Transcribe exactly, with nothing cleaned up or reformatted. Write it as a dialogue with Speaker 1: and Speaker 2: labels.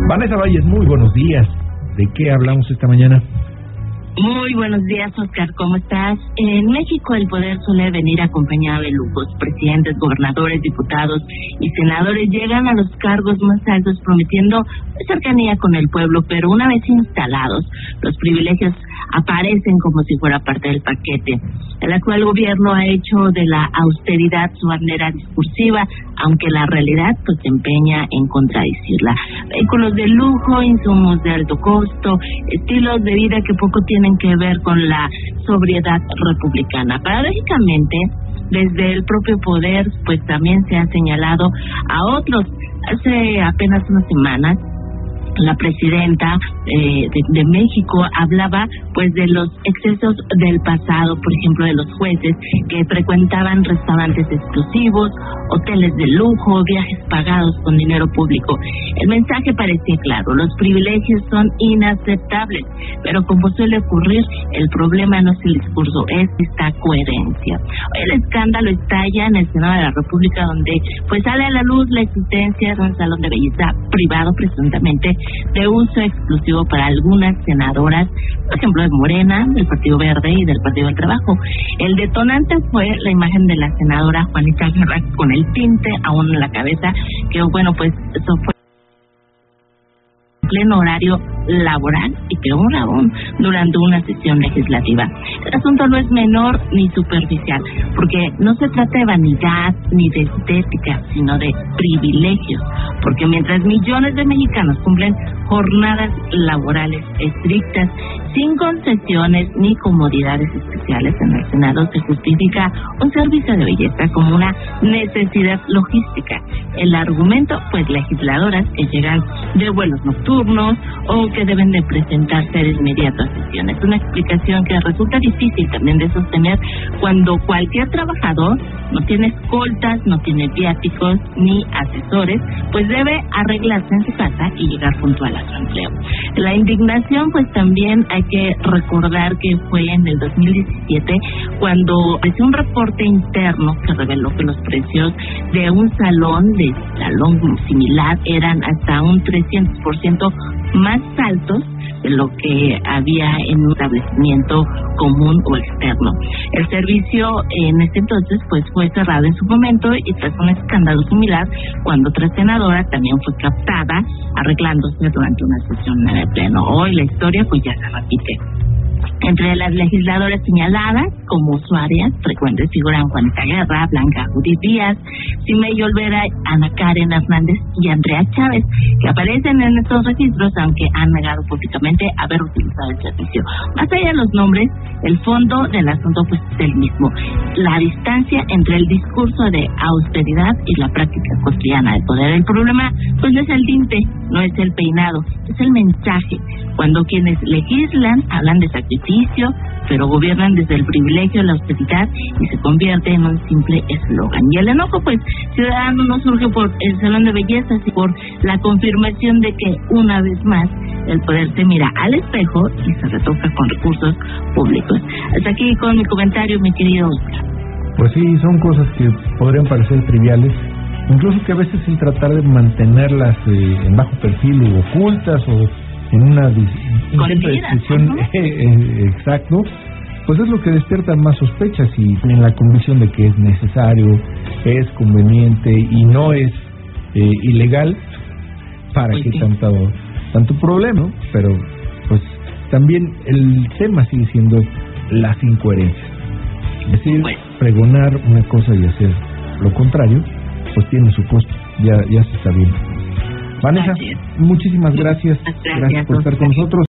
Speaker 1: Vanessa Valles, muy buenos días. ¿De qué hablamos esta mañana?
Speaker 2: Muy buenos días, Oscar, ¿cómo estás? En México el poder suele venir acompañado de lujos. Presidentes, gobernadores, diputados y senadores llegan a los cargos más altos prometiendo cercanía con el pueblo, pero una vez instalados, los privilegios aparecen como si fuera parte del paquete. El actual gobierno ha hecho de la austeridad su bandera discursiva, aunque la realidad pues se empeña en contradecirla. Vehículos de lujo, insumos de alto costo, estilos de vida que poco tienen que ver con la sobriedad republicana. Paradójicamente, desde el propio poder, pues también se ha señalado a otros. Hace apenas unas semanas, la presidenta eh, de, de México hablaba pues de los excesos del pasado, por ejemplo de los jueces que frecuentaban restaurantes exclusivos, hoteles de lujo, viajes pagados con dinero público. El mensaje parecía claro: los privilegios son inaceptables, pero como suele ocurrir, el problema no es el discurso, es esta coherencia. Hoy el escándalo estalla en el Senado de la República, donde pues sale a la luz la existencia de un salón de belleza privado presuntamente de uso exclusivo para algunas senadoras, por ejemplo de Morena, del Partido Verde y del Partido del Trabajo. El detonante fue la imagen de la senadora Juanita Guerra con el tinte aún en la cabeza, que bueno, pues eso fue pleno horario laboral y peor aún durante una sesión legislativa. El asunto no es menor ni superficial, porque no se trata de vanidad ni de estética, sino de privilegios, porque mientras millones de mexicanos cumplen jornadas laborales estrictas, sin concesiones ni comodidades especiales, en el Senado se justifica un servicio de belleza como una necesidad logística. El argumento, pues legisladoras que llegan de vuelos nocturnos o que deben de presentarse de inmediato a sesiones. Una explicación que resulta difícil también de sostener cuando cualquier trabajador no tiene escoltas, no tiene viáticos ni asesores, pues debe arreglarse en su casa y llegar puntual a su empleo. La indignación, pues también hay que recordar que fue en el dos mil diecisiete cuando apareció un reporte interno que reveló que los precios de un salón, de salón similar, eran hasta un trescientos por ciento más altos de lo que había en un establecimiento común o externo. El servicio en ese entonces pues fue cerrado en su momento y tras un escándalo similar cuando otra senadora también fue captada arreglándose durante una sesión en el pleno. Hoy la historia pues ya se repite. Entre las legisladoras señaladas como usuarias frecuentes figuran Juanita Guerra, Blanca Judith Díaz, Simei Olvera, Ana Karen Hernández y Andrea Chávez, que aparecen en estos registros aunque han negado públicamente haber utilizado el servicio. Más allá de los nombres, el fondo del asunto pues es el mismo: la distancia entre el discurso de austeridad y la práctica cotidiana del poder. El problema pues no es el tinte, no es el peinado, es el mensaje. Cuando quienes legislan hablan de sacrificio, pero gobiernan desde el privilegio de la austeridad y se convierte en un simple eslogan. Y el enojo, pues, ciudadano no surge por el salón de belleza, sino por la confirmación de que, una vez más, el poder se mira al espejo y se retoca con recursos públicos. Hasta aquí con mi comentario, mi querido Oscar.
Speaker 1: Pues sí, son cosas que podrían parecer triviales, incluso que a veces sin tratar de mantenerlas eh, en bajo perfil o ocultas o en una intento de discusión uh-huh. eh, eh, exacto, pues es lo que despierta más sospechas y en la convicción de que es necesario, es conveniente y no es eh, ilegal. ¿Para qué tanto, tanto problema? ¿No? Pero pues también el tema sigue siendo las incoherencias. Es decir, bueno, pregonar una cosa y hacer lo contrario, pues tiene su costo, ya, ya se está viendo. Vanessa, muchísimas gracias. Gracias, gracias por estar con nosotros.